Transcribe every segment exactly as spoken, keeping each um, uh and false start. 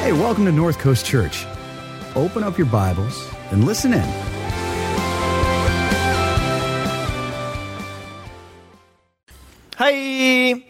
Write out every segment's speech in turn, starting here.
Hey, welcome to North Coast Church. Open up your Bibles and listen in. Hi.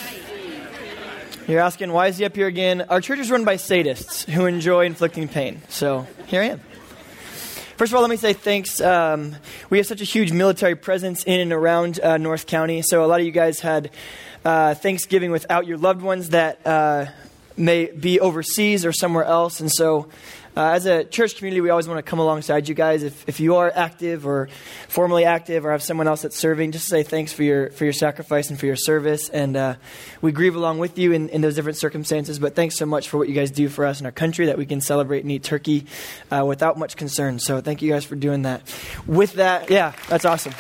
You're asking, why is he up here again? Our church is run by sadists who enjoy inflicting pain. So here I am. First of all, let me say thanks. Um, we have such a huge military presence in and around uh, North County. So a lot of you guys had uh, Thanksgiving without your loved ones that uh, may be overseas or somewhere else. And so uh, as a church community, we always want to come alongside you guys. If, if you are active or formerly active or have someone else that's serving, just say thanks for your for your sacrifice and for your service. And uh, we grieve along with you in, in those different circumstances. But thanks so much for what you guys do for us in our country, that we can celebrate and eat turkey uh, without much concern. So thank you guys for doing that. With that, yeah, that's awesome.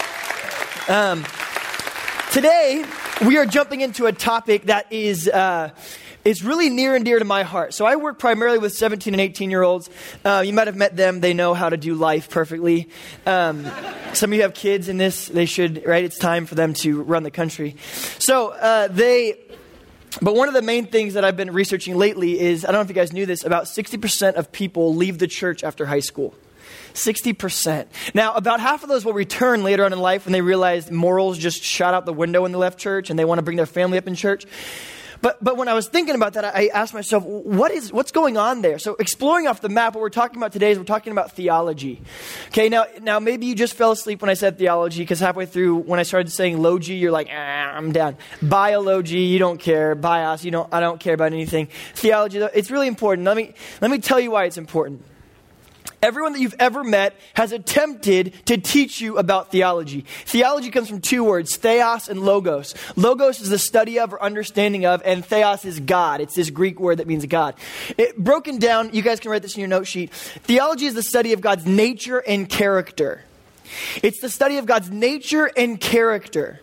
Um, today, we are jumping into a topic that is... Uh, It's really near and dear to my heart. So I work primarily with seventeen and eighteen-year-olds. Uh, you might have met them. They know how to do life perfectly. Um, some of you have kids in this. They should, right? It's time for them to run the country. So uh, they... But one of the main things that I've been researching lately is, I don't know if you guys knew this, about sixty percent of people leave the church after high school. sixty percent. Now, about half of those will return later on in life when they realize morals just shot out the window when they left church and they want to bring their family up in church. But but when I was thinking about that, I asked myself, what is what's going on there? So exploring off the map, what we're talking about today is we're talking about theology. Okay, now now maybe you just fell asleep when I said theology, because halfway through when I started saying logy, you're like, ah, I'm down. Biology, you don't care. Bios, you don't. I don't care about anything. Theology, it's really important. Let me let me tell you why it's important. Everyone that you've ever met has attempted to teach you about theology. Theology comes from two words, theos and logos. Logos is the study of or understanding of, and theos is God. It's this Greek word that means God. It, broken down, you guys can write this in your note sheet. Theology is the study of God's nature and character. It's the study of God's nature and character.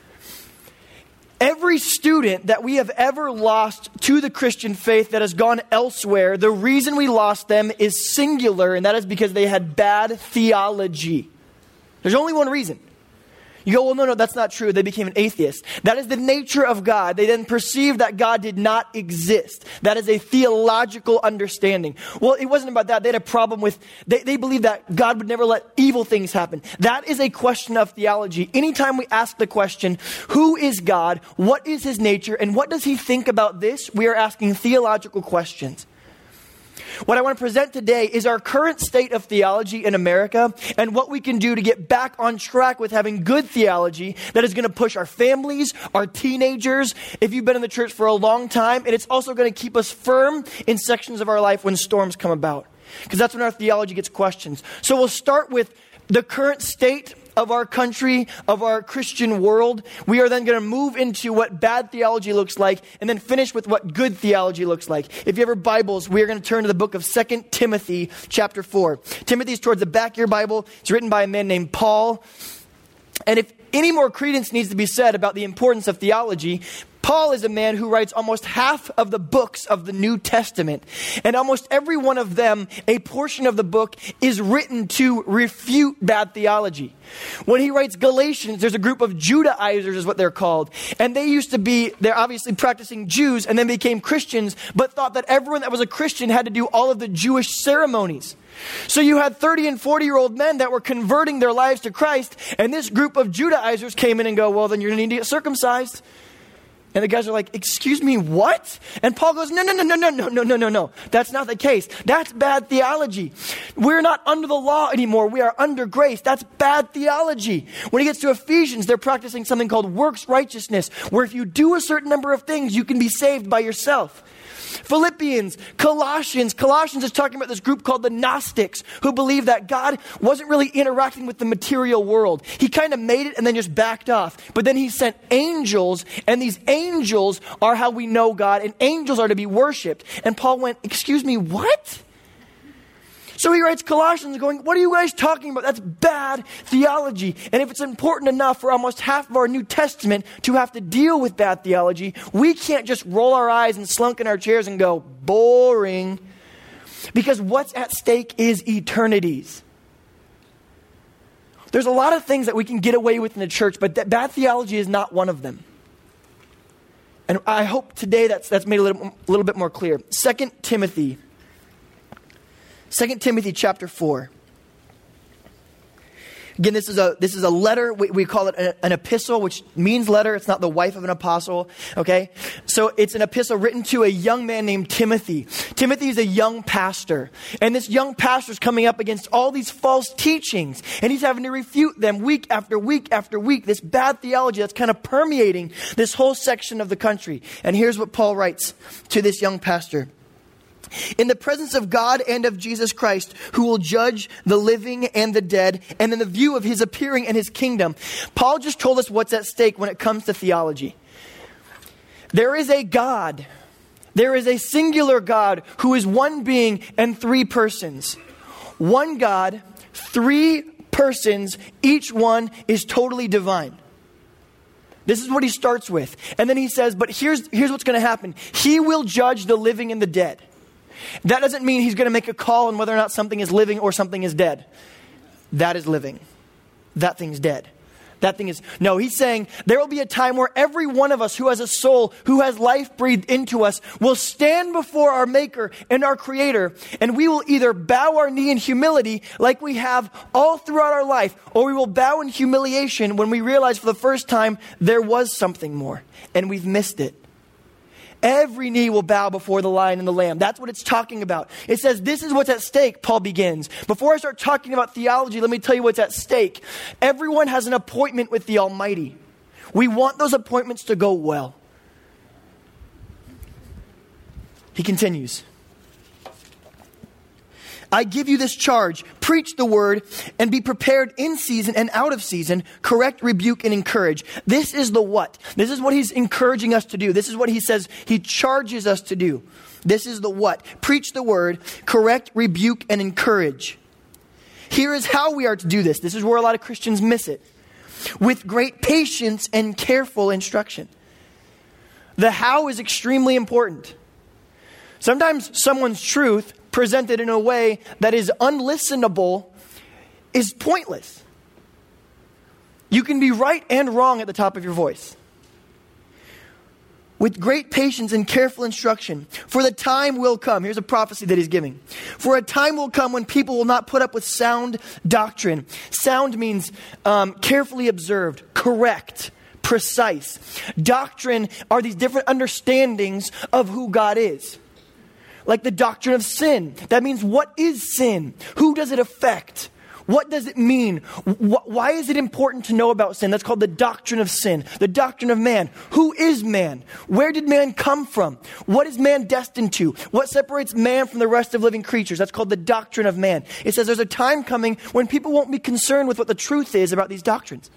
Every student that we have ever lost to the Christian faith that has gone elsewhere, the reason we lost them is singular, and that is because they had bad theology. There's only one reason. You go, well, no, no, that's not true. They became an atheist. That is the nature of God. They then perceived that God did not exist. That is a theological understanding. Well, it wasn't about that. They had a problem with, they, they believed that God would never let evil things happen. That is a question of theology. Anytime we ask the question, who is God? What is his nature? And what does he think about this? We are asking theological questions. What I want to present today is our current state of theology in America and what we can do to get back on track with having good theology that is going to push our families, our teenagers, if you've been in the church for a long time, and it's also going to keep us firm in sections of our life when storms come about. Because that's when our theology gets questions. So we'll start with the current state of our country, of our Christian world. We are then going to move into what bad theology looks like and then finish with what good theology looks like. If you have your Bibles, we are going to turn to the book of Second Timothy chapter four. Timothy is towards the back of your Bible. It's written by a man named Paul. And if any more credence needs to be said about the importance of theology, Paul is a man who writes almost half of the books of the New Testament. And almost every one of them, a portion of the book is written to refute bad theology. When he writes Galatians, there's a group of Judaizers is what they're called. And they used to be, they're obviously practicing Jews and then became Christians, but thought that everyone that was a Christian had to do all of the Jewish ceremonies. So you had thirty and forty year old men that were converting their lives to Christ. And this group of Judaizers came in and go, well, then you're going to need to get circumcised. And the guys are like, excuse me, what? And Paul goes, no, no, no, no, no, no, no, no, no, no. That's not the case. That's bad theology. We're not under the law anymore. We are under grace. That's bad theology. When he gets to Ephesians, they're practicing something called works righteousness, where if you do a certain number of things, you can be saved by yourself. Philippians, Colossians. Colossians is talking about this group called the Gnostics, who believe that God wasn't really interacting with the material world. He kind of made it and then just backed off. But then he sent angels, and these angels are how we know God, and angels are to be worshipped. And Paul went, excuse me, what? So he writes Colossians going, what are you guys talking about? That's bad theology. And if it's important enough for almost half of our New Testament to have to deal with bad theology, we can't just roll our eyes and slunk in our chairs and go, boring. Because what's at stake is eternities. There's a lot of things that we can get away with in the church, but that bad theology is not one of them. And I hope today that's, that's made a little, a little bit more clear. Second Timothy. Second Timothy chapter four. Again, this is a this is a letter. We, we call it a, an epistle, which means letter. It's not the wife of an apostle, okay? So it's an epistle written to a young man named Timothy. Timothy is a young pastor. And this young pastor is coming up against all these false teachings. And he's having to refute them week after week after week. This bad theology that's kind of permeating this whole section of the country. And here's what Paul writes to this young pastor. In the presence of God and of Jesus Christ, who will judge the living and the dead, and in the view of his appearing and his kingdom. Paul just told us what's at stake when it comes to theology. There is a God. There is a singular God who is one being and three persons. One God, three persons, each one is totally divine. This is what he starts with. And then he says, but here's, here's what's going to happen. He will judge the living and the dead. That doesn't mean he's going to make a call on whether or not something is living or something is dead. That is living. That thing's dead. That thing is... No, he's saying there will be a time where every one of us who has a soul, who has life breathed into us, will stand before our Maker and our Creator, and we will either bow our knee in humility like we have all throughout our life, or we will bow in humiliation when we realize for the first time there was something more, and we've missed it. Every knee will bow before the Lion and the Lamb. That's what it's talking about. It says this is what's at stake, Paul begins. Before I start talking about theology, let me tell you what's at stake. Everyone has an appointment with the Almighty. We want those appointments to go well. He continues. I give you this charge, preach the word, and be prepared in season and out of season, correct, rebuke, and encourage. This is the what. This is what he's encouraging us to do. This is what he says he charges us to do. This is the what. Preach the word, correct, rebuke, and encourage. Here is how we are to do this. This is where a lot of Christians miss it. With great patience and careful instruction. The how is extremely important. Sometimes someone's truth presented in a way that is unlistenable is pointless. You can be right and wrong at the top of your voice. With great patience and careful instruction, for the time will come. Here's a prophecy that he's giving. For a time will come when people will not put up with sound doctrine. Sound means um, carefully observed, correct, precise. Doctrine are these different understandings of who God is. Like the doctrine of sin. That means, what is sin? Who does it affect? What does it mean? Wh- why is it important to know about sin? That's called the doctrine of sin. The doctrine of man. Who is man? Where did man come from? What is man destined to? What separates man from the rest of living creatures? That's called the doctrine of man. It says there's a time coming when people won't be concerned with what the truth is about these doctrines.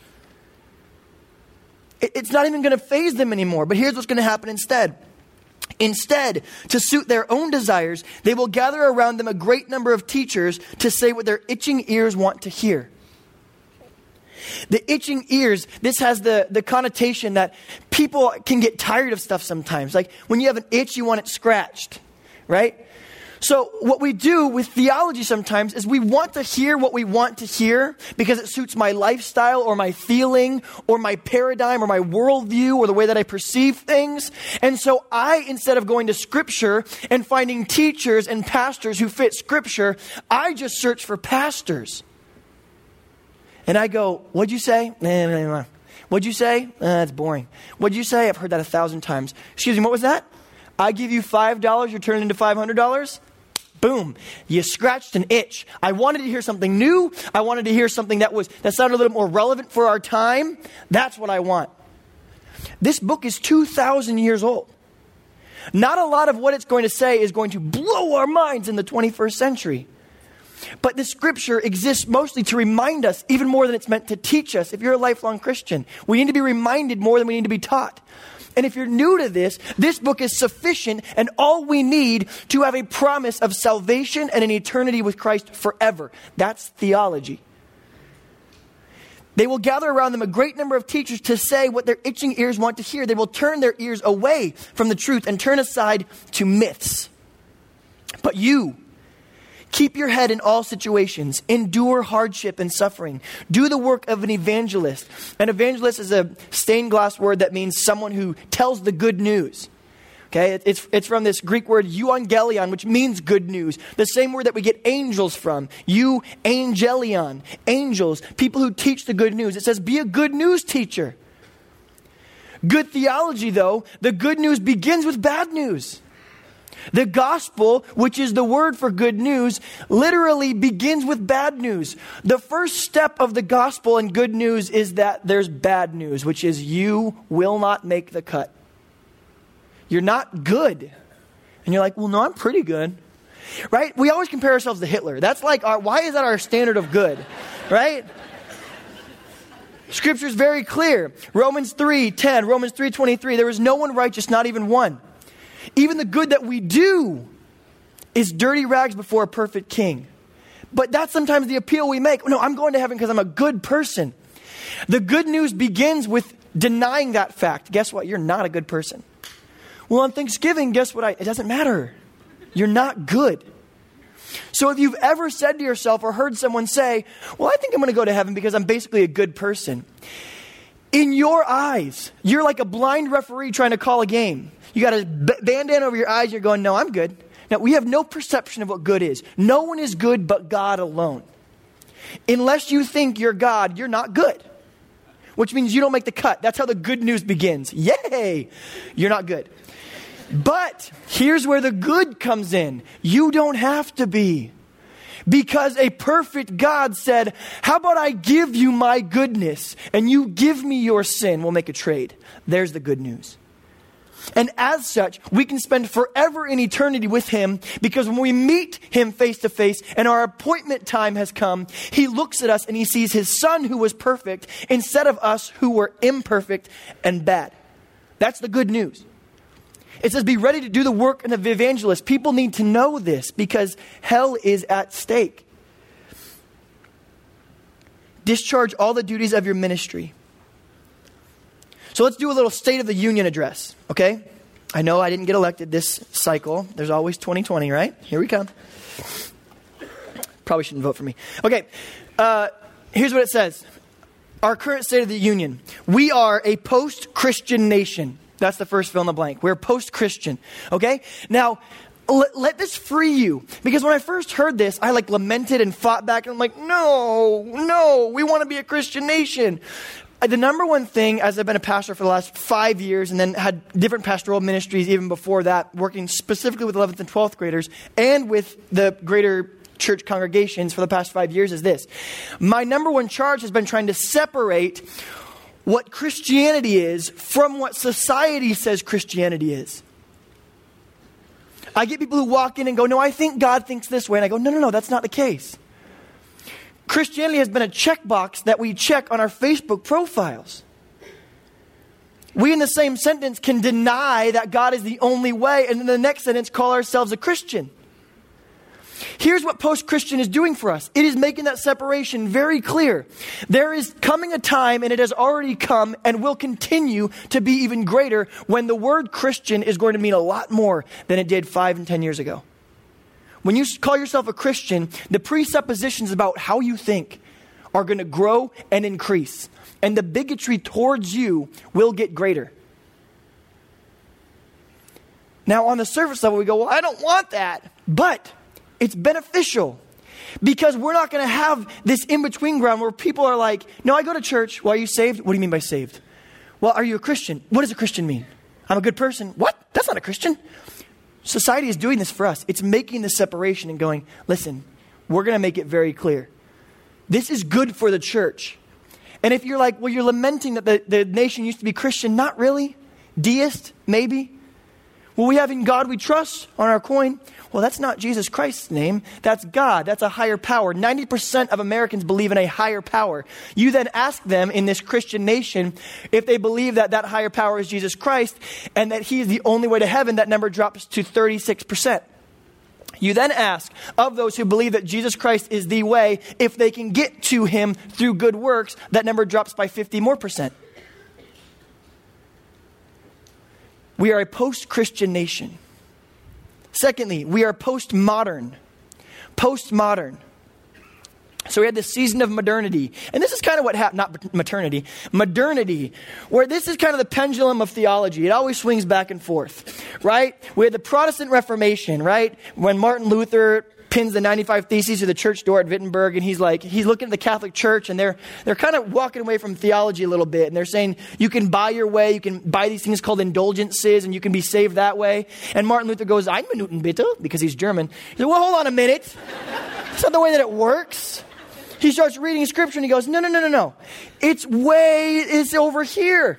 It- it's not even going to faze them anymore. But here's what's going to happen instead. Instead, to suit their own desires, they will gather around them a great number of teachers to say what their itching ears want to hear. The itching ears, this has the, the connotation that people can get tired of stuff sometimes. Like when you have an itch, you want it scratched, right? So what we do with theology sometimes is we want to hear what we want to hear because it suits my lifestyle or my feeling or my paradigm or my worldview or the way that I perceive things. And so I, instead of going to Scripture and finding teachers and pastors who fit Scripture, I just search for pastors. And I go, what'd you say? Nah, nah, nah. What'd you say? Uh, that's boring. What'd you say? I've heard that a thousand times. Excuse me, what was that? I give you five dollars, you're turning into five hundred dollars? Boom. You scratched an itch. I wanted to hear something new. I wanted to hear something that was that sounded a little more relevant for our time. That's what I want. This book is two thousand years old. Not a lot of what it's going to say is going to blow our minds in the twenty-first century. But the Scripture exists mostly to remind us, even more than it's meant to teach us. If you're a lifelong Christian, we need to be reminded more than we need to be taught. And if you're new to this, this book is sufficient and all we need to have a promise of salvation and an eternity with Christ forever. That's theology. They will gather around them a great number of teachers to say what their itching ears want to hear. They will turn their ears away from the truth and turn aside to myths. But you, Keep your head in all situations. Endure hardship and suffering. Do the work of an evangelist. An evangelist is a stained glass word that means someone who tells the good news. Okay, it's, it's from this Greek word euangelion, which means good news. The same word that we get angels from. Euangelion, angels, people who teach the good news. It says be a good news teacher. Good theology, though, the good news begins with bad news. The gospel, which is the word for good news, literally begins with bad news. The first step of the gospel and good news is that there's bad news, which is you will not make the cut. You're not good. And you're like, well, no, I'm pretty good. Right? We always compare ourselves to Hitler. That's like, our, why is that our standard of good? Right? Scripture is very clear. Romans three ten, Romans three twenty-three. There is no one righteous, not even one. Even the good that we do is dirty rags before a perfect king. But that's sometimes the appeal we make. No, I'm going to heaven because I'm a good person. The good news begins with denying that fact. Guess what? You're not a good person. Well, on Thanksgiving, guess what? I, it doesn't matter. You're not good. So if you've ever said to yourself or heard someone say, well, I think I'm going to go to heaven because I'm basically a good person. In your eyes, you're like a blind referee trying to call a game. You got a b- bandana over your eyes. And you're going, no, I'm good. Now, we have no perception of what good is. No one is good but God alone. Unless you think you're God, you're not good. Which means you don't make the cut. That's how the good news begins. Yay! You're not good. But here's where the good comes in. You don't have to be. Because a perfect God said, how about I give you my goodness and you give me your sin? We'll make a trade. There's the good news. And as such, we can spend forever in eternity with him because when we meet him face to face and our appointment time has come, he looks at us and he sees his son who was perfect instead of us who were imperfect and bad. That's the good news. It says, be ready to do the work of the evangelist. People need to know this because hell is at stake. Discharge all the duties of your ministry. So let's do a little State of the Union address, okay? I know I didn't get elected this cycle. There's always twenty twenty, right? Here we come. Probably shouldn't vote for me. Okay, uh, here's what it says. Our current State of the Union. We are a post-Christian nation. That's the first fill in the blank. We're post-Christian, okay? Now, let, let this free you. Because when I first heard this, I like lamented and fought back. And I'm like, no, no, we want to be a Christian nation. The number one thing, as I've been a pastor for the last five years and then had different pastoral ministries even before that, working specifically with eleventh and twelfth graders and with the greater church congregations for the past five years is this. My number one charge has been trying to separate what Christianity is from what society says Christianity is. I get people who walk in and go, no, I think God thinks this way. And I go, no, no, no, that's not the case. Christianity has been a checkbox that we check on our Facebook profiles. We in the same sentence can deny that God is the only way and in the next sentence call ourselves a Christian. Here's what post-Christian is doing for us. It is making that separation very clear. There is coming a time, and it has already come and will continue to be even greater, when the word Christian is going to mean a lot more than it did five and ten years ago. When you call yourself a Christian, the presuppositions about how you think are going to grow and increase. And the bigotry towards you will get greater. Now, on the surface level, we go, well, I don't want that. But it's beneficial because we're not going to have this in-between ground where people are like, no, I go to church. Well, are you saved? What do you mean by saved? Well, are you a Christian? What does a Christian mean? I'm a good person. What? That's not a Christian. Society is doing this for us. It's making the separation and going, listen, we're going to make it very clear. This is good for the church. And if you're like, well, you're lamenting that the, the nation used to be Christian. Not really. Deist, maybe. Well, we have in God we trust on our coin. Well, that's not Jesus Christ's name. That's God. That's a higher power. ninety percent of Americans believe in a higher power. You then ask them in this Christian nation if they believe that that higher power is Jesus Christ and that he is the only way to heaven. That number drops to thirty-six percent. You then ask of those who believe that Jesus Christ is the way, if they can get to him through good works, that number drops by fifty more percent. We are a post-Christian nation. Secondly, we are postmodern. postmodern. So we had this season of modernity. And this is kind of what happened, not maternity, modernity, where this is kind of the pendulum of theology. It always swings back and forth, right? We had the Protestant Reformation, right? When Martin Luther pins the ninety-five Theses to the church door at Wittenberg, and he's like, he's looking at the Catholic Church, and they're they're kind of walking away from theology a little bit, and they're saying, you can buy your way, you can buy these things called indulgences, and you can be saved that way. And Martin Luther goes, I'm a Newton bitte, because he's German. He said, well, hold on a minute. That's not the way that it works. He starts reading scripture and he goes, no, no, no, no, no. It's way, it's over here.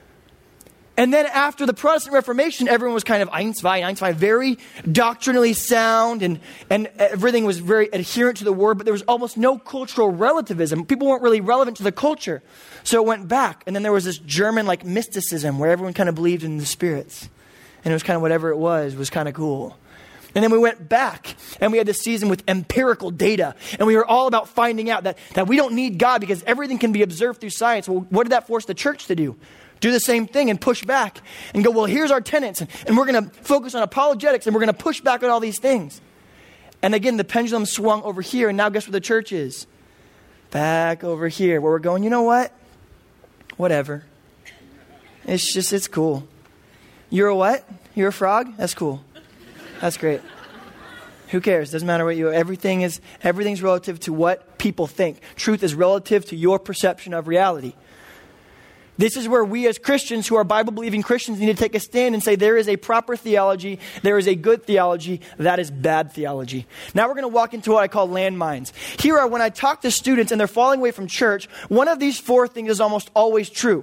And then after the Protestant Reformation, everyone was kind of Einstein, Einstein, very doctrinally sound, and, and everything was very adherent to the word, but there was almost no cultural relativism. People weren't really relevant to the culture. So it went back. And then there was this German like mysticism where everyone kind of believed in the spirits. And it was kind of whatever it was, was kind of cool. And then we went back and we had this season with empirical data. And we were all about finding out that, that we don't need God because everything can be observed through science. Well, what did that force the church to do? Do the same thing and push back and go, well, here's our tenets. And, and we're going to focus on apologetics and we're going to push back on all these things. And again, the pendulum swung over here. And now guess where the church is? Back over here where we're going, you know what? Whatever. It's just, it's cool. You're a what? You're a frog? That's cool. That's great. Who cares? Doesn't matter what you, everything is, everything's relative to what people think. Truth is relative to your perception of reality. This is where we as Christians who are Bible-believing Christians need to take a stand and say there is a proper theology, there is a good theology, that is bad theology. Now we're going to walk into what I call landmines. Here are when I talk to students and they're falling away from church, one of these four things is almost always true.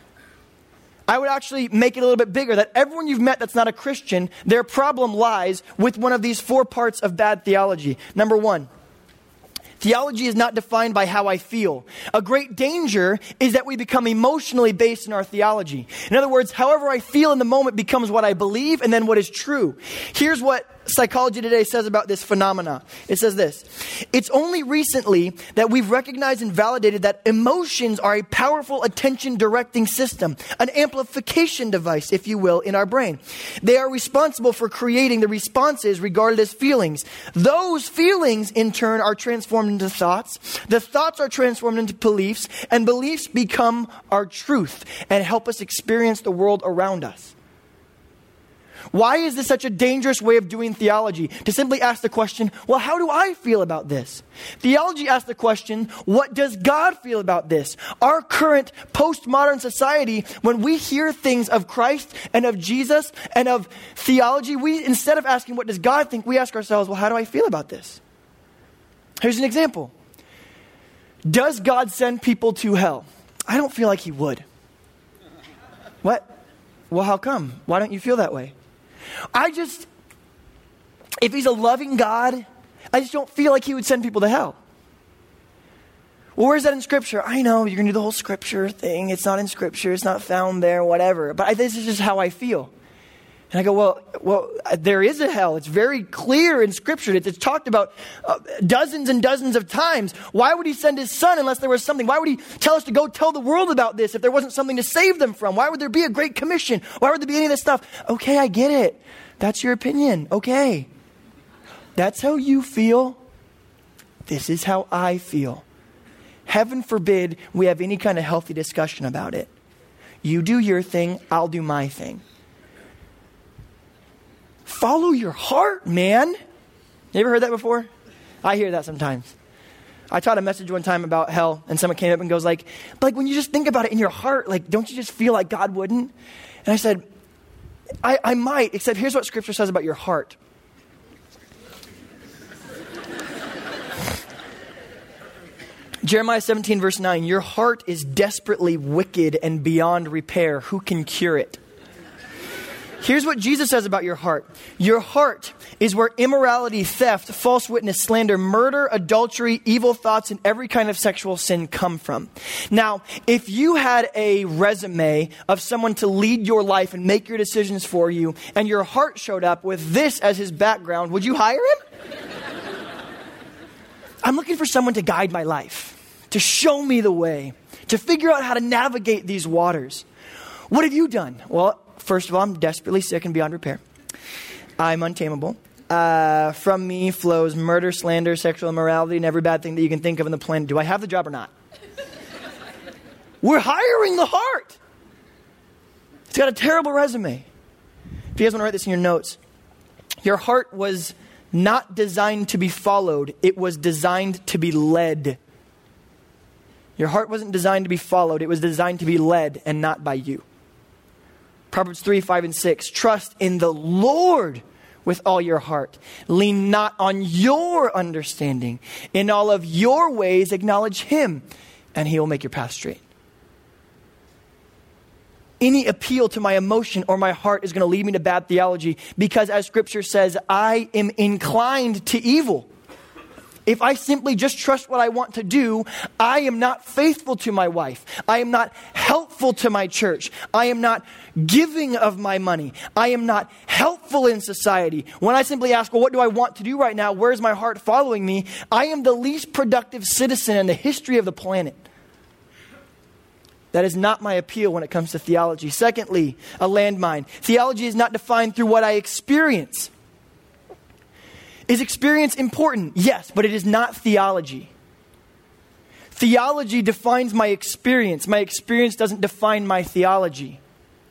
I would actually make it a little bit bigger, that everyone you've met that's not a Christian, their problem lies with one of these four parts of bad theology. Number one, theology is not defined by how I feel. A great danger is that we become emotionally based in our theology. In other words, however I feel in the moment becomes what I believe and then what is true. Here's what Psychology Today says about this phenomena. It says this: it's only recently that we've recognized and validated that emotions are a powerful attention directing system, an amplification device, if you will, in our brain. They are responsible for creating the responses regarded as feelings. Those feelings, in turn, are transformed into thoughts. The thoughts are transformed into beliefs, and beliefs become our truth and help us experience the world around us. Why is this such a dangerous way of doing theology? To simply ask the question, well, how do I feel about this? Theology asks the question, what does God feel about this? Our current postmodern society, when we hear things of Christ and of Jesus and of theology, we, instead of asking, what does God think, we ask ourselves, well, how do I feel about this? Here's an example. Does God send people to hell? I don't feel like he would. What? Well, how come? Why don't you feel that way? I just, if he's a loving God, I just don't feel like he would send people to hell. Well, where's that in Scripture? I know, you're going to do the whole Scripture thing. It's not in Scripture. It's not found there, whatever. But I, this is just how I feel. And I go, well, well, there is a hell. It's very clear in Scripture. It's, it's talked about uh, dozens and dozens of times. Why would he send his son unless there was something? Why would he tell us to go tell the world about this if there wasn't something to save them from? Why would there be a great commission? Why would there be any of this stuff? Okay, I get it. That's your opinion. Okay. That's how you feel. This is how I feel. Heaven forbid we have any kind of healthy discussion about it. You do your thing, I'll do my thing. Follow your heart, man. You ever heard that before? I hear that sometimes. I taught a message one time about hell, and someone came up and goes like, like when you just think about it in your heart, like, don't you just feel like God wouldn't? And I said, I, I might, except here's what Scripture says about your heart. Jeremiah seventeen verse nine, your heart is desperately wicked and beyond repair. Who can cure it? Here's what Jesus says about your heart. Your heart is where immorality, theft, false witness, slander, murder, adultery, evil thoughts, and every kind of sexual sin come from. Now, if you had a resume of someone to lead your life and make your decisions for you, and your heart showed up with this as his background, would you hire him? I'm looking for someone to guide my life, to show me the way, to figure out how to navigate these waters. What have you done? Well, first of all, I'm desperately sick and beyond repair. I'm untamable. Uh, from me flows murder, slander, sexual immorality, and every bad thing that you can think of on the planet. Do I have the job or not? We're hiring the heart. It's got a terrible resume. If you guys want to write this in your notes, your heart was not designed to be followed. It was designed to be led. Your heart wasn't designed to be followed. It was designed to be led and not by you. Proverbs three, five, and six. Trust in the Lord with all your heart. Lean not on your understanding. In all of your ways, acknowledge him, and he will make your path straight. Any appeal to my emotion or my heart is going to lead me to bad theology because, as Scripture says, I am inclined to evil. If I simply just trust what I want to do, I am not faithful to my wife. I am not helpful to my church. I am not giving of my money. I am not helpful in society. When I simply ask, well, what do I want to do right now? Where's my heart following me? I am the least productive citizen in the history of the planet. That is not my appeal when it comes to theology. Secondly, a landmine. Theology is not defined through what I experience. Is experience important? Yes, but it is not theology. Theology defines my experience. My experience doesn't define my theology.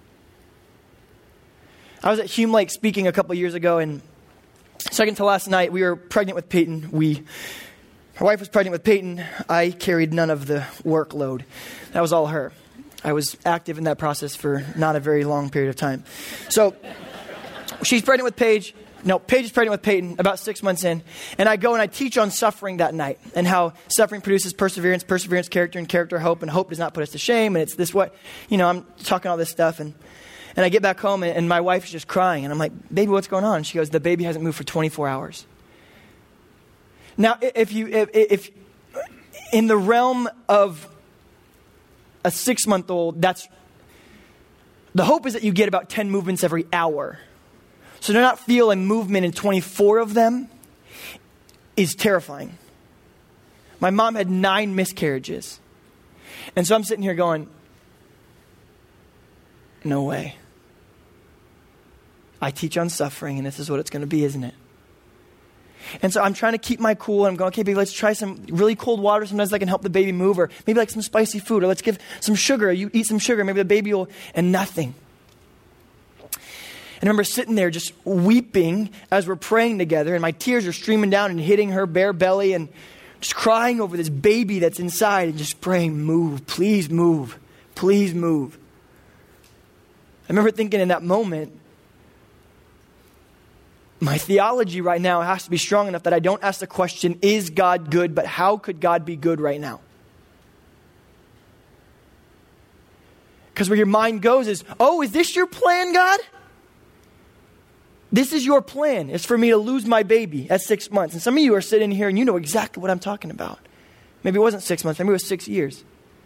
I was at Hume Lake speaking a couple years ago, and second to last night, we were pregnant with Peyton. We, her wife was pregnant with Peyton. I carried none of the workload. That was all her. I was active in that process for not a very long period of time. So she's pregnant with Paige. No, Paige is pregnant with Peyton about six months in. And I go and I teach on suffering that night and how suffering produces perseverance, perseverance, character, and character, hope. And hope does not put us to shame. And it's this what, you know, I'm talking all this stuff. And, and I get back home and, and my wife is just crying. And I'm like, baby, what's going on? And she goes, the baby hasn't moved for twenty-four hours. Now, if you, if, if in the realm of a six-month-old, that's, the hope is that you get about ten movements every hour. So to not feel a movement in twenty-four of them is terrifying. My mom had nine miscarriages. And so I'm sitting here going, no way. I teach on suffering, and this is what it's going to be, isn't it? And so I'm trying to keep my cool, and I'm going, okay, baby, let's try some really cold water. Sometimes that can help the baby move, or maybe like some spicy food, or let's give some sugar. You eat some sugar, maybe the baby will, and nothing. And I remember sitting there just weeping as we're praying together, and my tears are streaming down and hitting her bare belly, and just crying over this baby that's inside and just praying, move, please move, please move. I remember thinking in that moment, my theology right now has to be strong enough that I don't ask the question, is God good, but how could God be good right now? Because where your mind goes is, oh, is this your plan, God? This is your plan. It's for me to lose my baby at six months. And some of you are sitting here and you know exactly what I'm talking about. Maybe it wasn't six months. Maybe it was six years.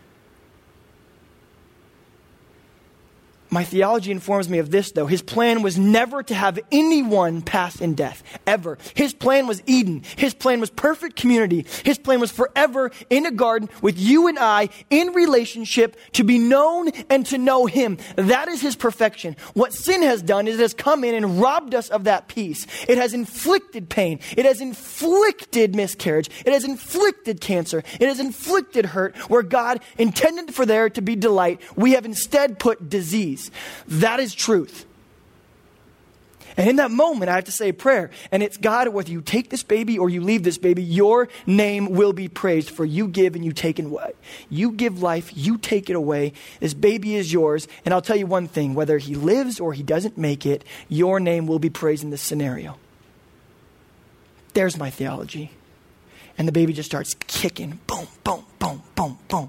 My theology informs me of this, though. His plan was never to have anyone pass in death, ever. His plan was Eden. His plan was perfect community. His plan was forever in a garden with you and I in relationship to be known and to know him. That is his perfection. What sin has done is it has come in and robbed us of that peace. It has inflicted pain. It has inflicted miscarriage. It has inflicted cancer. It has inflicted hurt where God intended for there to be delight. We have instead put disease. That is truth. And in that moment, I have to say a prayer. And it's, God, whether you take this baby or you leave this baby, your name will be praised. For you give and you take away. You give life, you take it away. This baby is yours. And I'll tell you one thing, whether he lives or he doesn't make it, your name will be praised in this scenario. There's my theology. And the baby just starts kicking. Boom, boom, boom, boom, boom.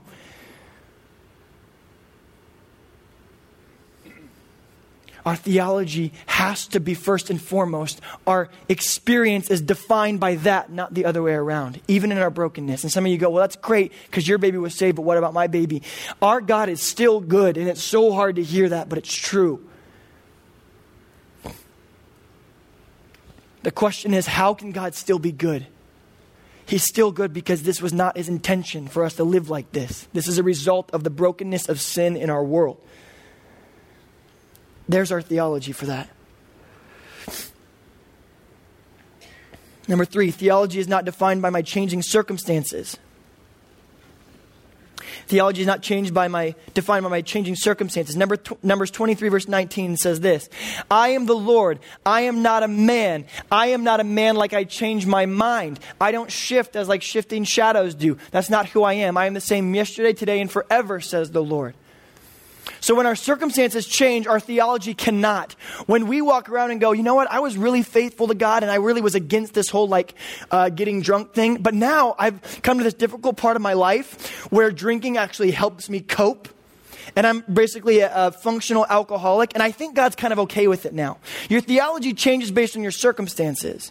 Our theology has to be first and foremost. Our experience is defined by that, not the other way around, even in our brokenness. And some of you go, well, that's great because your baby was saved, but what about my baby? Our God is still good, and it's so hard to hear that, but it's true. The question is, how can God still be good? He's still good because this was not his intention for us to live like this. This is a result of the brokenness of sin in our world. There's our theology for that. Number three, theology is not defined by my changing circumstances. Theology is not changed by my, defined by my changing circumstances. Number, Numbers twenty-three verse nineteen says this, I am the Lord. I am not a man. I am not a man like I change my mind. I don't shift as like shifting shadows do. That's not who I am. I am the same yesterday, today, and forever, says the Lord. So when our circumstances change, our theology cannot. When we walk around and go, you know what, I was really faithful to God and I really was against this whole like uh, getting drunk thing. But now I've come to this difficult part of my life where drinking actually helps me cope. And I'm basically a, a functional alcoholic. And I think God's kind of okay with it now. Your theology changes based on your circumstances.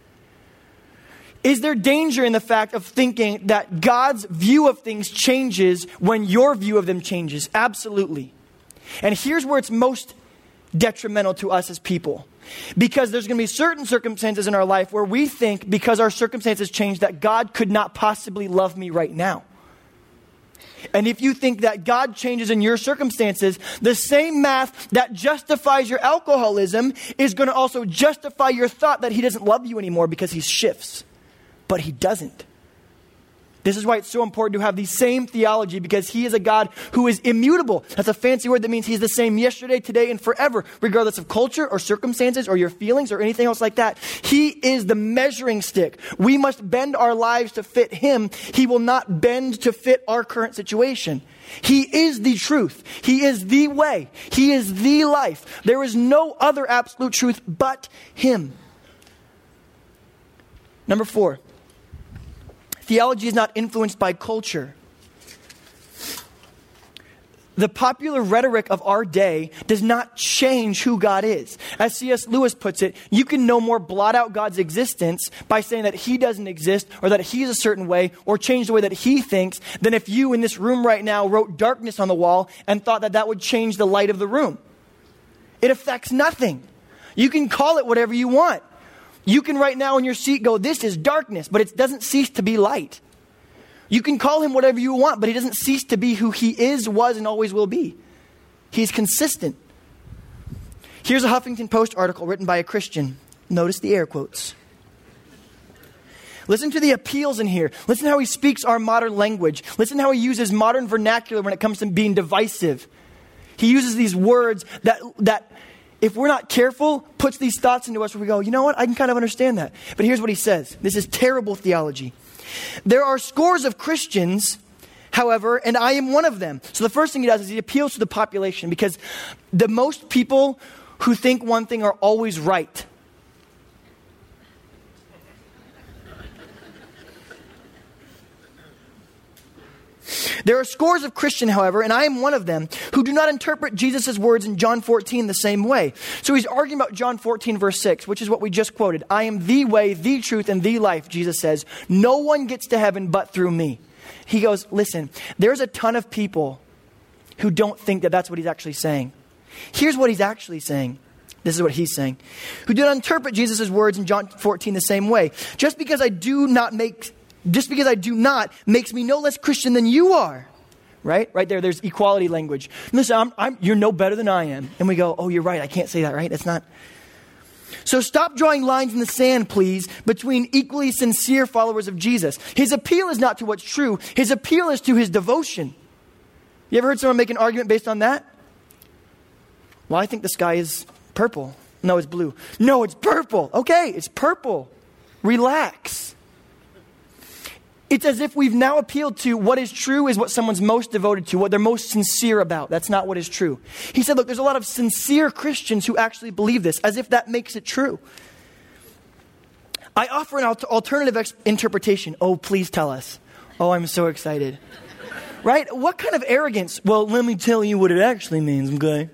Is there danger in the fact of thinking that God's view of things changes when your view of them changes? Absolutely. And here's where it's most detrimental to us as people. Because there's going to be certain circumstances in our life where we think because our circumstances change that God could not possibly love me right now. And if you think that God changes in your circumstances, the same math that justifies your alcoholism is going to also justify your thought that he doesn't love you anymore because he shifts. But he doesn't. This is why it's so important to have the same theology, because he is a God who is immutable. That's a fancy word that means he's the same yesterday, today, and forever, regardless of culture or circumstances or your feelings or anything else like that. He is the measuring stick. We must bend our lives to fit him. He will not bend to fit our current situation. He is the truth. He is the way. He is the life. There is no other absolute truth but him. Number four. Theology is not influenced by culture. The popular rhetoric of our day does not change who God is. As C S Lewis puts it, you can no more blot out God's existence by saying that he doesn't exist or that he's a certain way or change the way that he thinks than if you in this room right now wrote darkness on the wall and thought that that would change the light of the room. It affects nothing. You can call it whatever you want. You can right now in your seat go, this is darkness, but it doesn't cease to be light. You can call him whatever you want, but he doesn't cease to be who he is, was, and always will be. He's consistent. Here's a Huffington Post article written by a Christian. Notice the air quotes. Listen to the appeals in here. Listen how he speaks our modern language. Listen how he uses modern vernacular when it comes to being divisive. He uses these words that that if we're not careful, puts these thoughts into us where we go, you know what, I can kind of understand that. But here's what he says. This is terrible theology. There are scores of Christians, however, and I am one of them. So the first thing he does is he appeals to the population, because the most people who think one thing are always right. There are scores of Christians, however, and I am one of them, who do not interpret Jesus' words in John fourteen the same way. So he's arguing about John fourteen verse six, which is what we just quoted. I am the way, the truth, and the life, Jesus says. No one gets to heaven but through me. He goes, listen, there's a ton of people who don't think that that's what he's actually saying. Here's what he's actually saying. This is what he's saying. Who do not interpret Jesus' words in John fourteen the same way. Just because I do not make... Just because I do not makes me no less Christian than you are. Right? Right there, there's equality language. Listen, I'm, I'm, you're no better than I am. And we go, oh, you're right. I can't say that, right? That's not. So stop drawing lines in the sand, please, between equally sincere followers of Jesus. His appeal is not to what's true. His appeal is to his devotion. You ever heard someone make an argument based on that? Well, I think the sky is purple. No, it's blue. No, it's purple. Okay, it's purple. Relax. It's as if we've now appealed to what is true is what someone's most devoted to, what they're most sincere about. That's not what is true. He said, look, there's a lot of sincere Christians who actually believe this, as if that makes it true. I offer an al- alternative ex- interpretation. Oh, please tell us. Oh, I'm so excited. Right? What kind of arrogance? Well, let me tell you what it actually means, okay?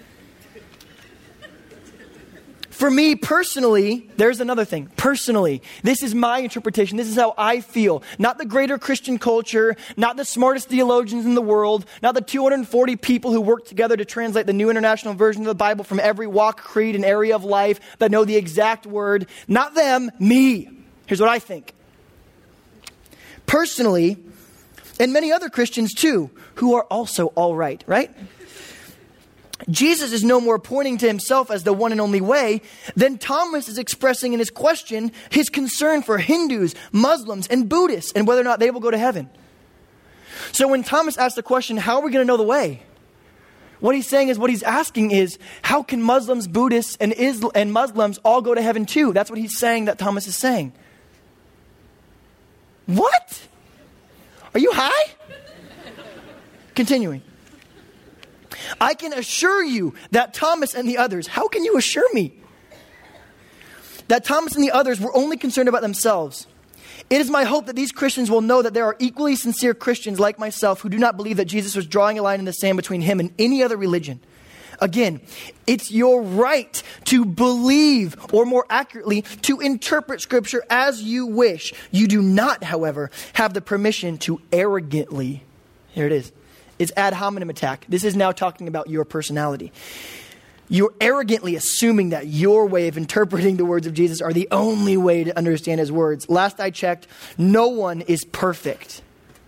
For me personally, there's another thing. Personally, this is my interpretation. This is how I feel. Not the greater Christian culture, not the smartest theologians in the world, not the two hundred forty people who work together to translate the New International Version of the Bible from every walk, creed, and area of life that know the exact word. Not them, me. Here's what I think. Personally, and many other Christians too, who are also all right, right? Jesus is no more pointing to himself as the one and only way than Thomas is expressing in his question his concern for Hindus, Muslims, and Buddhists and whether or not they will go to heaven. So when Thomas asks the question, how are we going to know the way? What he's saying is, what he's asking is, how can Muslims, Buddhists, and Islam, and Muslims all go to heaven too? That's what he's saying that Thomas is saying. What? Are you high? Continuing. I can assure you that Thomas and the others, how can you assure me? That Thomas and the others were only concerned about themselves. It is my hope that these Christians will know that there are equally sincere Christians like myself who do not believe that Jesus was drawing a line in the sand between him and any other religion. Again, it's your right to believe, or more accurately, to interpret Scripture as you wish. You do not, however, have the permission to arrogantly, here it is, it's ad hominem attack. This is now talking about your personality. You're arrogantly assuming that your way of interpreting the words of Jesus are the only way to understand his words. Last I checked, no one is perfect.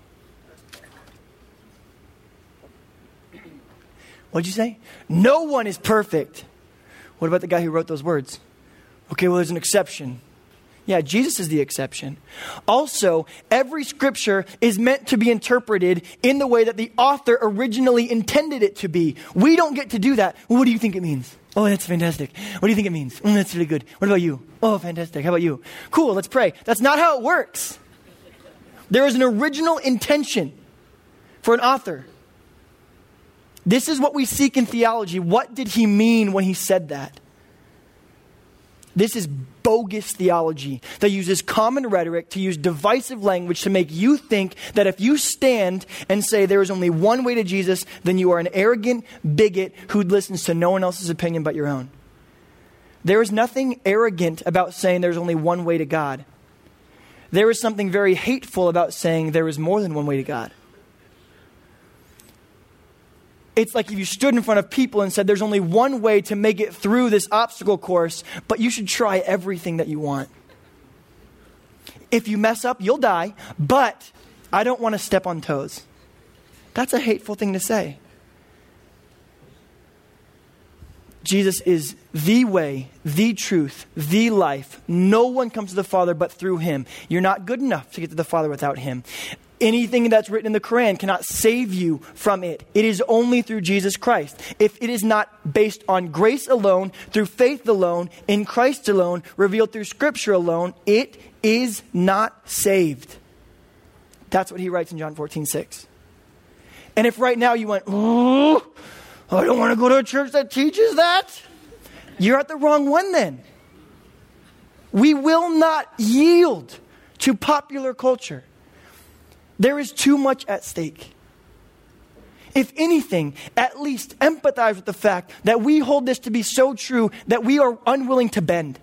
What'd you say? No one is perfect. What about the guy who wrote those words? Okay, well, there's an exception. Yeah, Jesus is the exception. Also, every scripture is meant to be interpreted in the way that the author originally intended it to be. We don't get to do that. Well, what do you think it means? Oh, that's fantastic. What do you think it means? Mm, that's really good. What about you? Oh, fantastic. How about you? Cool, let's pray. That's not how it works. There is an original intention for an author. This is what we seek in theology. What did he mean when he said that? This is bogus theology that uses common rhetoric to use divisive language to make you think that if you stand and say there is only one way to Jesus, then you are an arrogant bigot who listens to no one else's opinion but your own. There is nothing arrogant about saying there's only one way to God. There is something very hateful about saying there is more than one way to God. It's like if you stood in front of people and said there's only one way to make it through this obstacle course, but you should try everything that you want. If you mess up, you'll die, but I don't want to step on toes. That's a hateful thing to say. Jesus is the way, the truth, the life. No one comes to the Father but through him. You're not good enough to get to the Father without him. Anything that's written in the Quran cannot save you from it. It is only through Jesus Christ. If it is not based on grace alone, through faith alone, in Christ alone, revealed through Scripture alone, it is not saved. That's what he writes in John fourteen six. And if right now you went, oh, I don't want to go to a church that teaches that, you're at the wrong one then. We will not yield to popular culture. There is too much at stake. If anything, at least empathize with the fact that we hold this to be so true that we are unwilling to bend.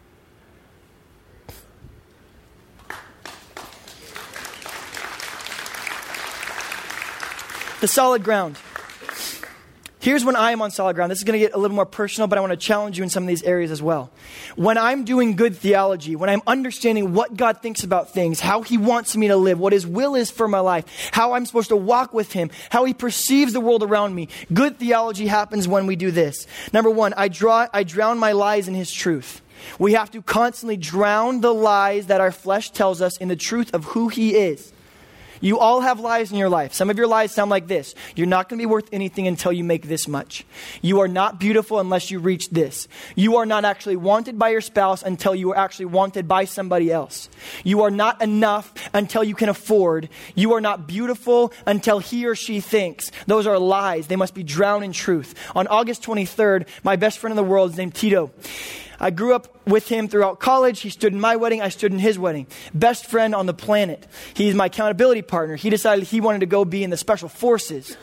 The solid ground. Here's when I am on solid ground. This is going to get a little more personal, but I want to challenge you in some of these areas as well. When I'm doing good theology, when I'm understanding what God thinks about things, how he wants me to live, what his will is for my life, how I'm supposed to walk with him, how he perceives the world around me, good theology happens when we do this. Number one, I draw, I drown my lies in his truth. We have to constantly drown the lies that our flesh tells us in the truth of who he is. You all have lies in your life. Some of your lies sound like this. You're not going to be worth anything until you make this much. You are not beautiful unless you reach this. You are not actually wanted by your spouse until you are actually wanted by somebody else. You are not enough until you can afford. You are not beautiful until he or she thinks. Those are lies. They must be drowned in truth. On August twenty-third, my best friend in the world is named Tito. I grew up with him throughout college. He stood in my wedding. I stood in his wedding. Best friend on the planet. He's my accountability partner. He decided he wanted to go be in the special forces.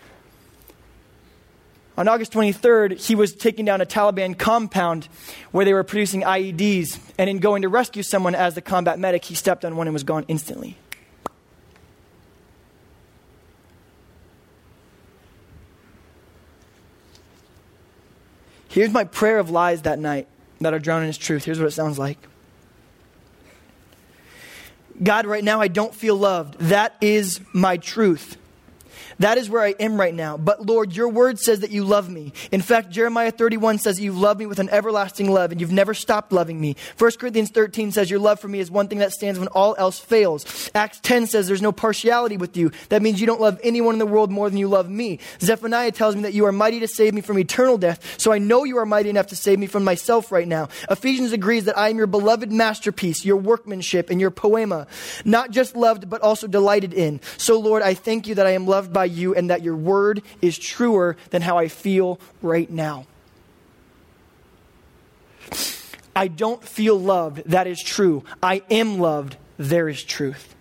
On August twenty-third, he was taking down a Taliban compound where they were producing I E Ds. And in going to rescue someone as the combat medic, he stepped on one and was gone instantly. Here's my prayer of lies that night that are drowned in his truth. Here's what it sounds like. God, right now I don't feel loved. That is my truth. That is where I am right now. But Lord, your word says that you love me. In fact, Jeremiah thirty-one says that you've loved me with an everlasting love and you've never stopped loving me. First Corinthians thirteen says your love for me is one thing that stands when all else fails. Acts ten says there's no partiality with you. That means you don't love anyone in the world more than you love me. Zephaniah tells me that you are mighty to save me from eternal death. So I know you are mighty enough to save me from myself right now. Ephesians agrees that I am your beloved masterpiece, your workmanship and your poema, not just loved but also delighted in. So Lord, I thank you that I am loved by you and that your word is truer than how I feel right now. I don't feel loved. That is true. I am loved. There is truth.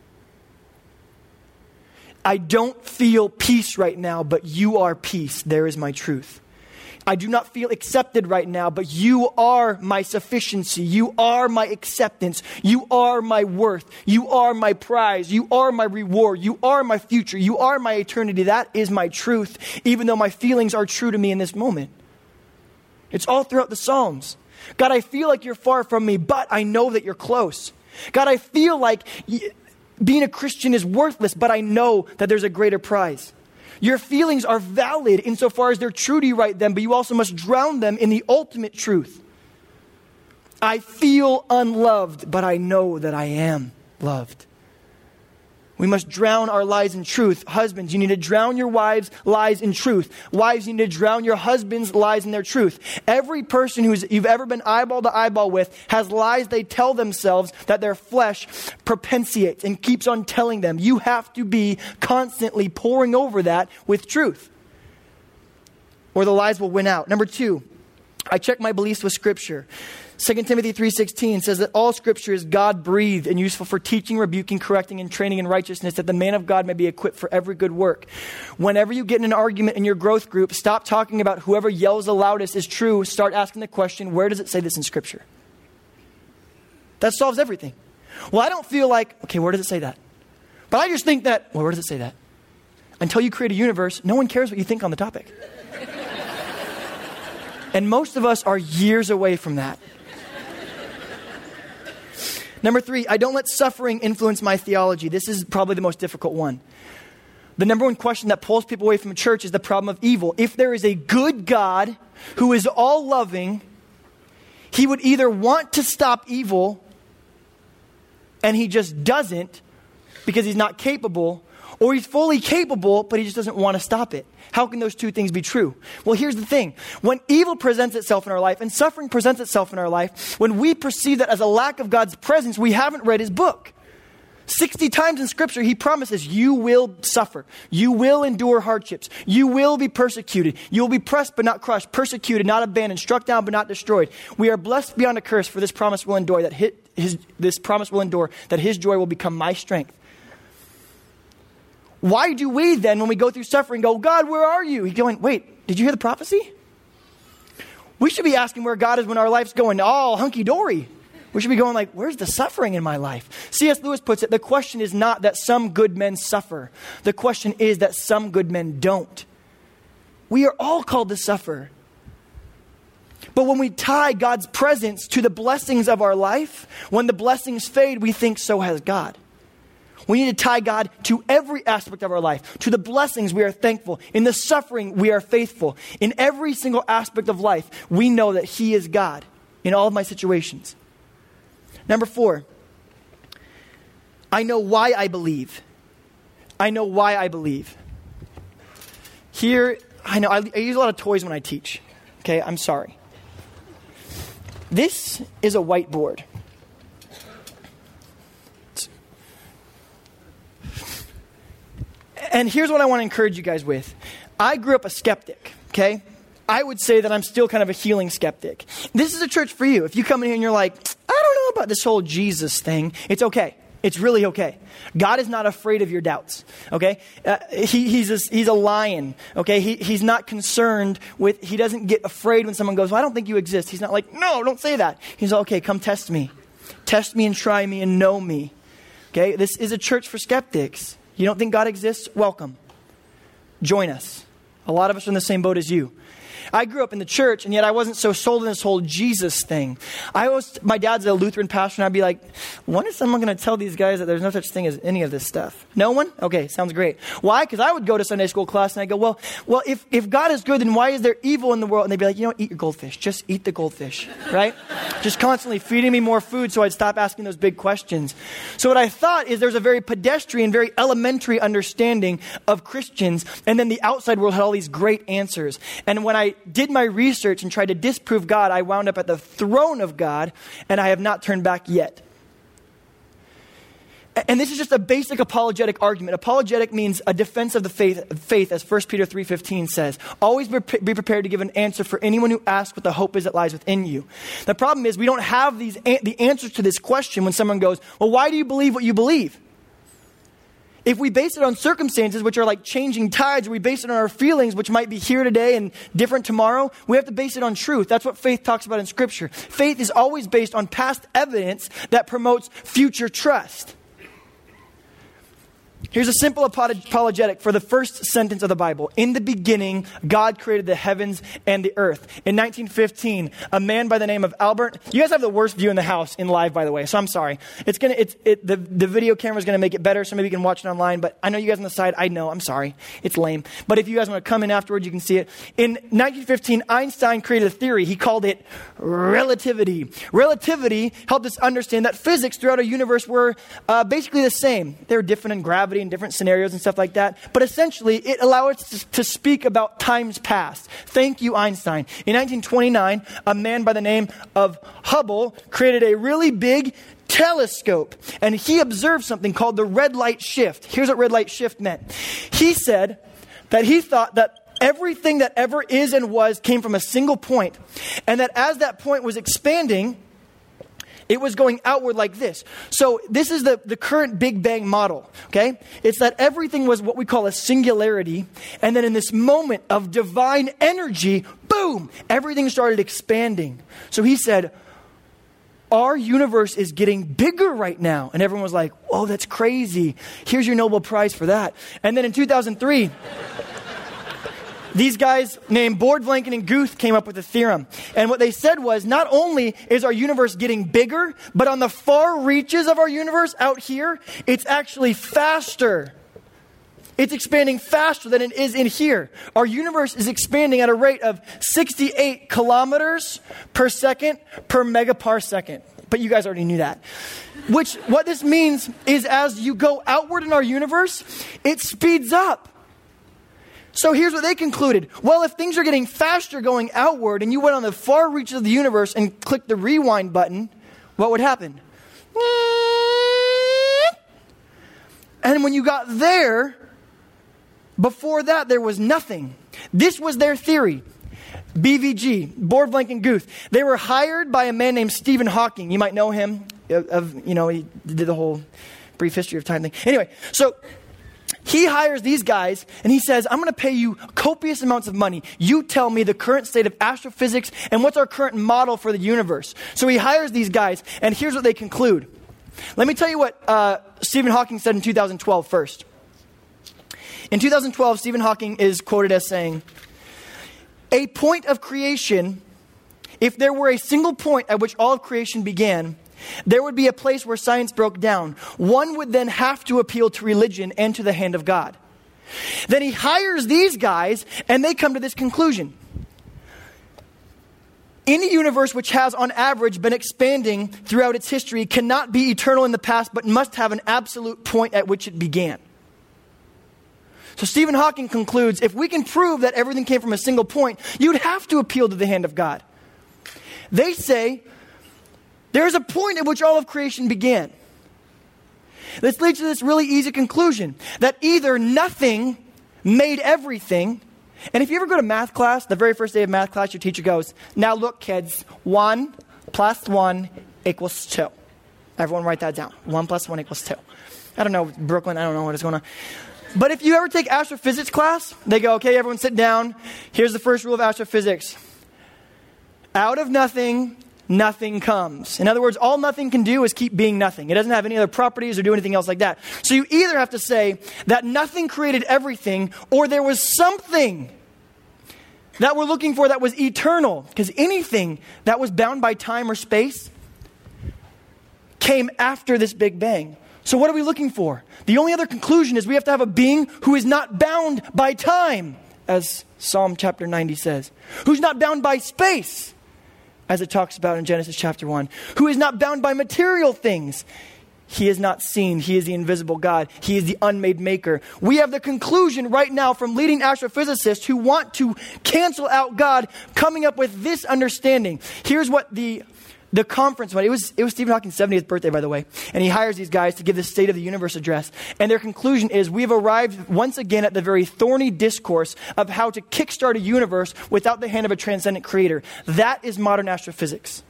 I don't feel peace right now, but you are peace. There is my truth. I do not feel accepted right now, but you are my sufficiency. You are my acceptance. You are my worth. You are my prize. You are my reward. You are my future. You are my eternity. That is my truth, even though my feelings are true to me in this moment. It's all throughout the Psalms. God, I feel like you're far from me, but I know that you're close. God, I feel like being a Christian is worthless, but I know that there's a greater prize. Your feelings are valid insofar as they're true to you right then, but you also must drown them in the ultimate truth. I feel unloved, but I know that I am loved. We must drown our lies in truth. Husbands, you need to drown your wives' lies in truth. Wives, you need to drown your husbands' lies in their truth. Every person who's you've ever been eyeball to eyeball with has lies they tell themselves that their flesh propensitates and keeps on telling them. You have to be constantly pouring over that with truth, or the lies will win out. Number two, I check my beliefs with Scripture. Second Timothy three sixteen says that all Scripture is God-breathed and useful for teaching, rebuking, correcting, and training in righteousness, that the man of God may be equipped for every good work. Whenever you get in an argument in your growth group, stop talking about whoever yells the loudest is true. Start asking the question, where does it say this in Scripture? That solves everything. Well, I don't feel like, okay, where does it say that? But I just think that, well, where does it say that? Until you create a universe, no one cares what you think on the topic. And most of us are years away from that. Number three, I don't let suffering influence my theology. This is probably the most difficult one. The number one question that pulls people away from a church is the problem of evil. If there is a good God who is all loving, he would either want to stop evil and he just doesn't because he's not capable, or he's fully capable, but he just doesn't want to stop it. How can those two things be true? Well, here's the thing. When evil presents itself in our life and suffering presents itself in our life, when we perceive that as a lack of God's presence, we haven't read his book. sixty times in Scripture, he promises you will suffer. You will endure hardships. You will be persecuted. You will be pressed but not crushed, persecuted, not abandoned, struck down but not destroyed. We are blessed beyond a curse, for this promise will endure, that his, his, this promise will endure, that his joy will become my strength. Why do we then, when we go through suffering, go, God, where are you? He's going, wait, did you hear the prophecy? We should be asking where God is when our life's going all hunky-dory. We should be going like, where's the suffering in my life? C S Lewis puts it, the question is not that some good men suffer. The question is that some good men don't. We are all called to suffer. But when we tie God's presence to the blessings of our life, when the blessings fade, we think so has God. We need to tie God to every aspect of our life. To the blessings, we are thankful. In the suffering, we are faithful. In every single aspect of life, we know that he is God in all of my situations. Number four, I know why I believe. I know why I believe. Here, I know I, I use a lot of toys when I teach. Okay, I'm sorry. This is a whiteboard. And here's what I want to encourage you guys with. I grew up a skeptic, okay? I would say that I'm still kind of a healing skeptic. This is a church for you. If you come in here and you're like, I don't know about this whole Jesus thing, it's okay. It's really okay. God is not afraid of your doubts, okay? Uh, he, he's, a, he's a lion, okay? He, he's not concerned with, he doesn't get afraid when someone goes, well, I don't think you exist. He's not like, no, don't say that. He's like, okay, come test me. Test me and try me and know me, okay? This is a church for skeptics. You don't think God exists? Welcome. Join us. A lot of us are in the same boat as you. I grew up in the church, and yet I wasn't so sold in this whole Jesus thing. I was, my dad's a Lutheran pastor, and I'd be like, when is someone going to tell these guys that there's no such thing as any of this stuff? No one? Okay, sounds great. Why? Because I would go to Sunday school class, and I go, well, well, if, if God is good, then why is there evil in the world? And they'd be like, you know what, eat your goldfish. Just eat the goldfish, right? Just constantly feeding me more food so I'd stop asking those big questions. So what I thought is there's a very pedestrian, very elementary understanding of Christians, and then the outside world had all these great answers. And when I did my research and tried to disprove God, I wound up at the throne of God, and I have not turned back yet. And this is just a basic apologetic argument. Apologetic means a defense of the faith, faith as First Peter three fifteen says. Always be prepared to give an answer for anyone who asks what the hope is that lies within you. The problem is we don't have these the answers to this question when someone goes, well, why do you believe what you believe? If we base it on circumstances, which are like changing tides, or we base it on our feelings, which might be here today and different tomorrow, we have to base it on truth. That's what faith talks about in Scripture. Faith is always based on past evidence that promotes future trust. Here's a simple apologetic for the first sentence of the Bible. In the beginning, God created the heavens and the earth. In nineteen fifteen, a man by the name of Albert, you guys have the worst view in the house in live, by the way, so I'm sorry. It's gonna, it's, it, the, the video camera is going to make it better, so maybe you can watch it online, but I know you guys on the side, I know, I'm sorry. It's lame. But if you guys want to come in afterwards, you can see it. In nineteen fifteen, Einstein created a theory. He called it relativity. Relativity helped us understand that physics throughout our universe were uh, basically the same. They were different in gravity, in different scenarios and stuff like that. But essentially, it allowed us to, to speak about times past. Thank you, Einstein. In nineteen twenty-nine, a man by the name of Hubble created a really big telescope. And he observed something called the red light shift. Here's what red light shift meant. He said that he thought that everything that ever is and was came from a single point. And that as that point was expanding, it was going outward like this. So this is the, the current Big Bang model, okay? It's that everything was what we call a singularity. And then in this moment of divine energy, boom, everything started expanding. So he said, our universe is getting bigger right now. And everyone was like, whoa, that's crazy. Here's your Nobel Prize for that. And then in two thousand three... these guys named Board, Blanken, and Guth came up with a theorem. And what they said was, not only is our universe getting bigger, but on the far reaches of our universe out here, it's actually faster. It's expanding faster than it is in here. Our universe is expanding at a rate of sixty-eight kilometers per second per megaparsecond. But you guys already knew that. Which, what this means is as you go outward in our universe, it speeds up. So here's what they concluded. Well, if things are getting faster going outward and you went on the far reaches of the universe and clicked the rewind button, what would happen? And when you got there, before that, there was nothing. This was their theory. B V G, Board, Blanken, Guth. They were hired by a man named Stephen Hawking. You might know him. Of, of you know, he did the whole brief history of time thing. Anyway, so he hires these guys and he says, I'm going to pay you copious amounts of money. You tell me the current state of astrophysics and what's our current model for the universe. So he hires these guys and here's what they conclude. Let me tell you what uh, Stephen Hawking said in two thousand twelve first. In two thousand twelve, Stephen Hawking is quoted as saying, a point of creation, if there were a single point at which all of creation began, there would be a place where science broke down. One would then have to appeal to religion and to the hand of God. Then he hires these guys and they come to this conclusion. Any universe which has on average been expanding throughout its history cannot be eternal in the past, but must have an absolute point at which it began. So Stephen Hawking concludes, if we can prove that everything came from a single point, you'd have to appeal to the hand of God. They say, there's a point at which all of creation began. This leads to this really easy conclusion, that either nothing made everything, and if you ever go to math class, the very first day of math class, your teacher goes, now look kids, one plus one equals two. Everyone write that down. One plus one equals two. I don't know, Brooklyn, I don't know what is going on. But if you ever take astrophysics class, they go, okay, everyone sit down. Here's the first rule of astrophysics. Out of nothing, nothing comes. In other words, all nothing can do is keep being nothing. It doesn't have any other properties or do anything else like that. So you either have to say that nothing created everything, or there was something that we're looking for that was eternal. Because anything that was bound by time or space came after this Big Bang. So what are we looking for? The only other conclusion is we have to have a being who is not bound by time, as Psalm chapter ninety says. Who's not bound by space, as it talks about in Genesis chapter one. Who is not bound by material things. He is not seen. He is the invisible God. He is the unmade maker. We have the conclusion right now from leading astrophysicists who want to cancel out God, coming up with this understanding. Here's what the The conference went. It was, it was Stephen Hawking's seventieth birthday, by the way. And he hires these guys to give the State of the Universe address. And their conclusion is, we have arrived once again at the very thorny discourse of how to kickstart a universe without the hand of a transcendent creator. That is modern astrophysics.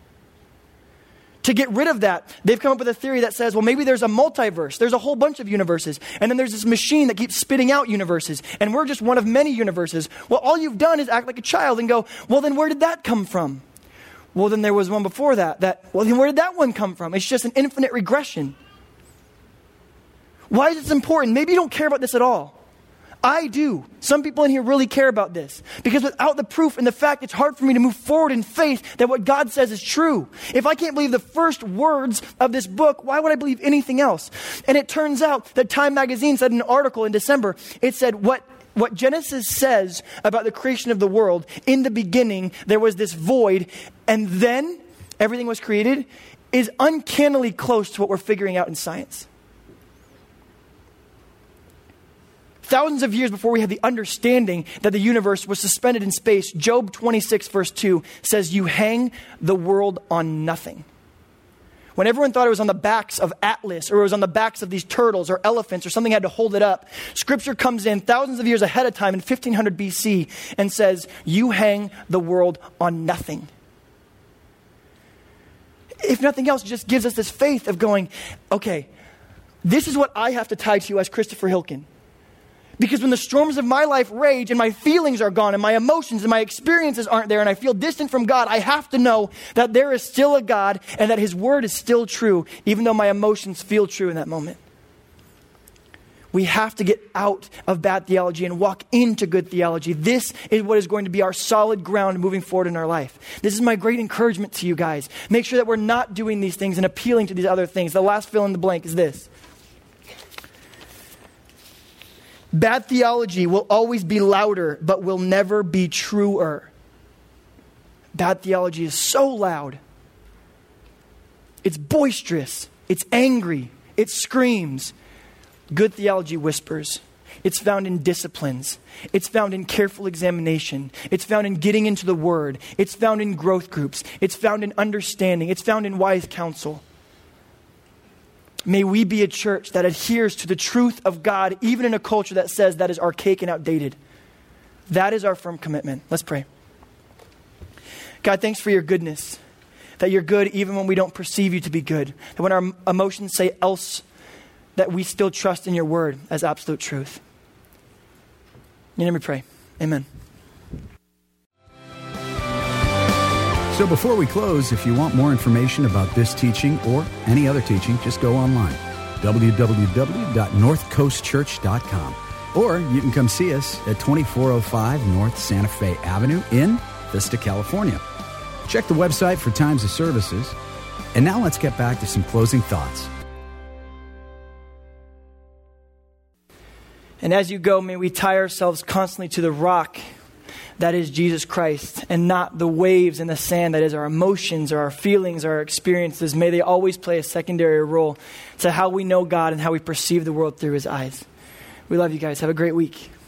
To get rid of that, they've come up with a theory that says, well, maybe there's a multiverse. There's a whole bunch of universes. And then there's this machine that keeps spitting out universes. And we're just one of many universes. Well, all you've done is act like a child and go, well, then where did that come from? Well, then there was one before that. That well, then where did that one come from? It's just an infinite regression. Why is this important? Maybe you don't care about this at all. I do. Some people in here really care about this. Because without the proof and the fact, it's hard for me to move forward in faith that what God says is true. If I can't believe the first words of this book, why would I believe anything else? And it turns out that Time Magazine said in an article in December, it said what What Genesis says about the creation of the world, in the beginning, there was this void, and then everything was created, is uncannily close to what we're figuring out in science. Thousands of years before we had the understanding that the universe was suspended in space, Job twenty-six verse two says, you hang the world on nothing. When everyone thought it was on the backs of Atlas, or it was on the backs of these turtles or elephants, or something had to hold it up, Scripture comes in thousands of years ahead of time in fifteen hundred B C and says, you hang the world on nothing. If nothing else, it just gives us this faith of going, okay, this is what I have to tie to as Christopher Hilkin. Because when the storms of my life rage and my feelings are gone and my emotions and my experiences aren't there and I feel distant from God, I have to know that there is still a God and that His word is still true, even though my emotions feel true in that moment. We have to get out of bad theology and walk into good theology. This is what is going to be our solid ground moving forward in our life. This is my great encouragement to you guys. Make sure that we're not doing these things and appealing to these other things. The last fill in the blank is this. Bad theology will always be louder, but will never be truer. Bad theology is so loud. It's boisterous. It's angry. It screams. Good theology whispers. It's found in disciplines. It's found in careful examination. It's found in getting into the Word. It's found in growth groups. It's found in understanding. It's found in wise counsel. May we be a church that adheres to the truth of God, even in a culture that says that is archaic and outdated. That is our firm commitment. Let's pray. God, thanks for your goodness. That you're good even when we don't perceive you to be good. That when our emotions say else, that we still trust in your word as absolute truth. In your name we pray. Amen. So before we close, if you want more information about this teaching or any other teaching, just go online, w w w dot north coast church dot com. Or you can come see us at twenty-four oh five North Santa Fe Avenue in Vista, California. Check the website for times of services. And now let's get back to some closing thoughts. And as you go, may we tie ourselves constantly to the rock that is Jesus Christ, and not the waves and the sand that is our emotions or our feelings or our experiences. May they always play a secondary role to how we know God and how we perceive the world through His eyes. We love you guys. Have a great week.